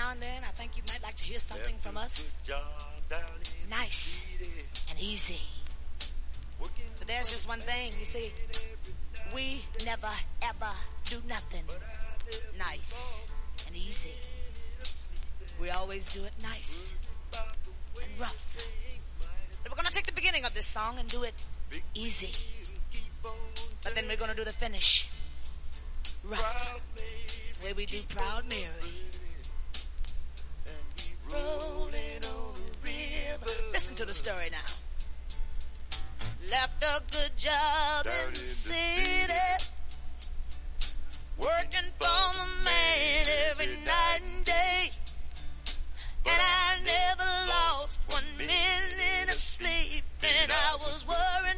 now and then, I think you might like to hear something from us. Nice and easy. But there's just one thing, you see, we never ever do nothing nice and easy. We always do it nice and rough. But we're gonna take the beginning of this song and do it easy. But then we're gonna do the finish rough. It's the way we do Proud Mary. Rolling on the river. Listen to the story now. Left a good job in the city, working for the man every night and day. And I never lost 1 minute of sleep, and I was worrying